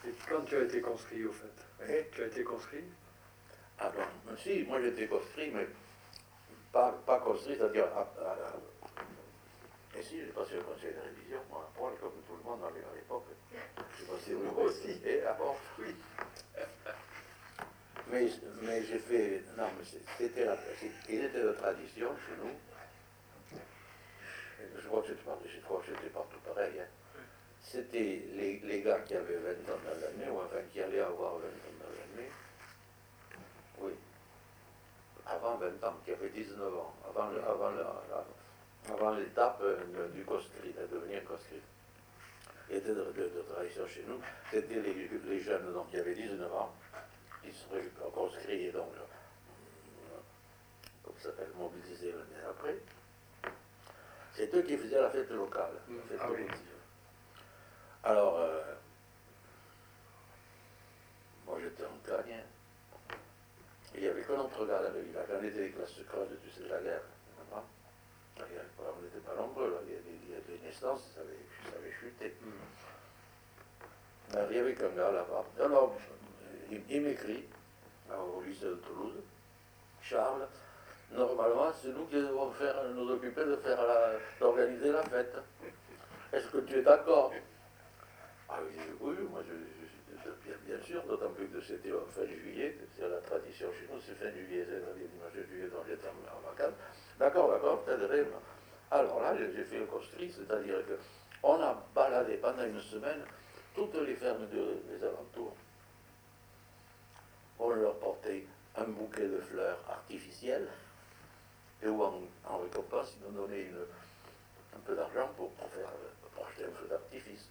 Et quand tu as été conscrit, au fait? Et, Tu as été conscrit? alors, si, moi j'étais conscrit, mais pas conscrit, c'est-à-dire et si, j'ai passé le conseil de révision, moi, à poil, comme tout le monde à l'époque. J'ai passé le Moi aussi. et avant. Oui. Mais j'ai fait. Non, mais il était de tradition chez nous. Et je crois que c'était partout pareil. Hein. C'était les gars qui avaient 20 ans dans l'année, ou enfin qui allaient avoir 20 ans dans l'année. Oui, avant 20 ans, qui avaient 19 ans, avant l'étape du conscrit, de devenir conscrit. Il était de tradition chez nous. C'était les jeunes donc, qui avaient 19 ans, qui seraient conscrits et donc, comme ça s'appelle, mobilisés l'année après. C'est eux qui faisaient la fête locale, la fête collective. Alors, moi j'étais en Cagne. Il n'y avait qu'un autre gars dans le village. On était les classes creuses, tu sais, de la guerre. On n'était pas nombreux, là. Il y a des naissances, ça avait chuté. Il n'y avait qu'un gars là-bas. Alors, il m'écrit au lycée de Toulouse, Charles, normalement, c'est nous qui devons nous occuper d'organiser la fête. Est-ce que tu es d'accord? Ah oui, moi bien sûr, d'autant plus que c'était fin juillet, c'est la tradition chez nous, c'est fin juillet, c'est-à-dire dimanche de juillet, donc j'étais en vacances. D'accord, t'aiderai. Alors là, j'ai fait le conscrit, c'est-à-dire qu'on a baladé pendant une semaine toutes les fermes des alentours. On leur portait un bouquet de fleurs artificielles, et où en récompense, ils nous donnaient un peu d'argent pour acheter un feu d'artifice,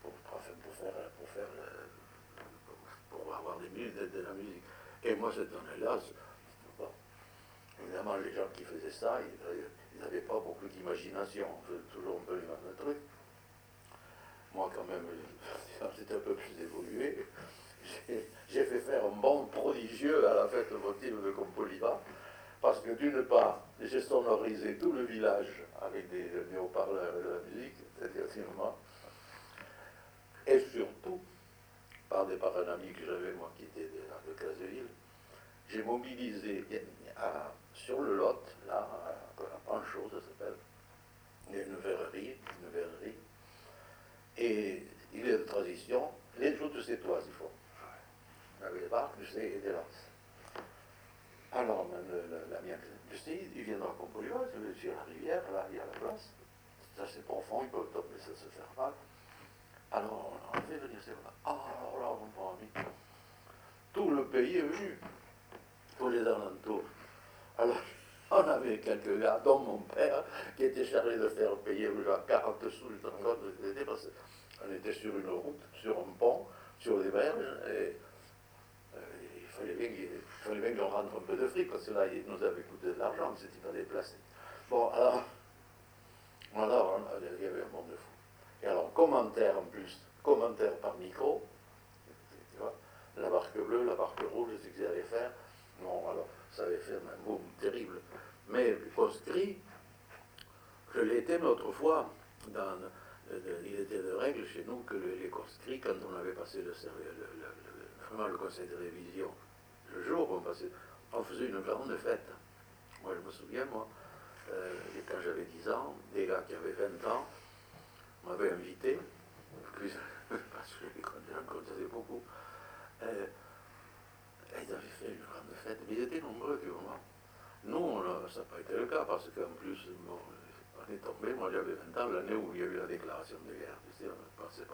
pour avoir de la musique. Et moi, cette année-là, bon, évidemment, les gens qui faisaient ça, ils n'avaient pas beaucoup d'imagination, on faisait toujours un peu les mêmes trucs. Moi, quand même, j'étais un peu plus évolué. J'ai fait faire un bond prodigieux à la fête votive de Compoliva, parce que d'une part, j'ai sonorisé tout le village avec des haut-parleurs et de la musique, c'est-à-dire cinéma, et surtout, par un ami que j'avais, moi, qui était de Caseville, j'ai mobilisé sur le Lot, là, à Panchaud, ça s'appelle, il y a une verrerie, et il est de tradition, les jours de ces toits, il faut. Avec les barques, tu sais, et des lances. Alors, la mienne, tu sais, il viendra à Compoliva, sur la rivière, là, il y a la place. C'est assez profond, il peut tomber, ça se faire mal. Alors, on a fait venir ces là. Alors là, mon bon ami, tout le pays est venu, tous les alentours. Alors, on avait quelques gars, dont mon père, qui était chargé de faire payer genre 40 sous du transport de l'été, parce qu'on était sur une route, sur un pont, sur les berges, et il fallait bien qu'on rentre un peu de fric, parce que là, il nous avait coûté de l'argent, mais c'était pas déplacé. Bon, alors, il y avait un monde de fou. Et alors, commentaire en plus, commentaire par micro, tu vois, la barque bleue, la barque rouge, c'est ce qu'ils allaient faire. Bon, alors, ça avait fait un boom terrible. Mais le conscrit, je l'ai été, mais autrefois, il était de règle chez nous que les conscrits, quand on avait passé vraiment le conseil de révision, le jour où on faisait une grande fête. Moi, je me souviens, quand j'avais 10 ans, des gars qui avaient 20 ans m'avaient invité, parce que j'en connaissais beaucoup, et ils avaient fait une grande fête, mais ils étaient nombreux, tu vois. Nous, ça n'a pas été le cas, parce qu'en plus, bon, on est tombé, moi j'avais 20 ans, l'année où il y a eu la déclaration de guerre, tu sais,